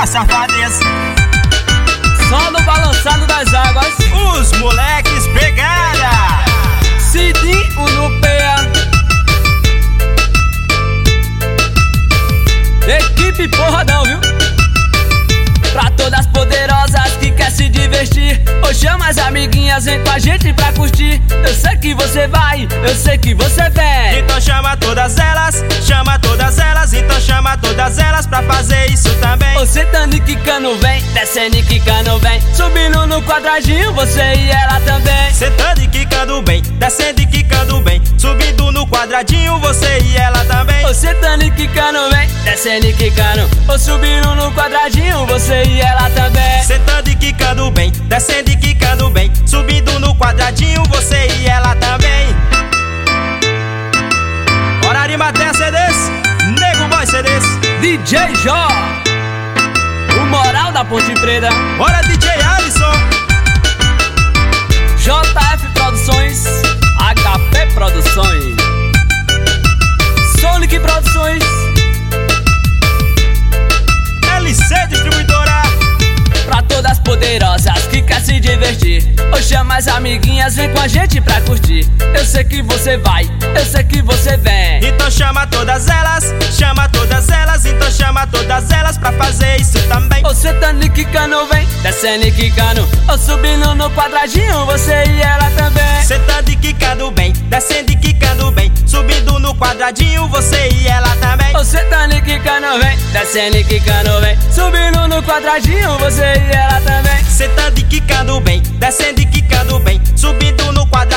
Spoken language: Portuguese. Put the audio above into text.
a safadeza. Só no balançado das águas. Os moleques pegada. Cidinho no PA. Equipe porradão, viu? Pra todas poderosas que quer se divertir, ou chama as amiguinhas, vem com a gente pra curtir. Eu sei que você vai, eu sei que você vem. Então chama todas elas, então chama todas elas pra fazer isso também. Ô sentando e quicando vem, descendo e quicando vem, subindo no quadradinho, você e ela também. Sentando e quicando bem, descendo e quicando bem, subindo no quadradinho, você e ela também. Ô sentando e quicando vem, descendo e quicando, ou subindo no quadradinho, você e ela também. Sentando e quicando bem, descendo e quicando bem, subindo no quadradinho, você e ela também. Bora Arimatea CDs, Nego Boy CDs, DJ Jó, o moral da Ponte Preta. bora DJ Alisson, JF Produções, HP Produções, Sonic Produções, LC Distribuidora. pra todas poderosas que quer se divertir, ou chama as amiguinhas, vem com a gente pra curtir. Eu sei que você vai, eu sei que você vem. Então chama todas elas, então chama todas elas pra fazer isso também. Ou sentando e quicando vem, descendo e quicando, ou subindo no quadradinho, você e ela também. Sentando e quicando bem, descendo e quicando bem, subindo no quadradinho, você e ela também. Ou sentando e quicando vem, descendo e quicando vem, subindo no quadradinho, você e ela também. Sentando e quicando bem, descendo e quicando bem, subindo no quadradinho.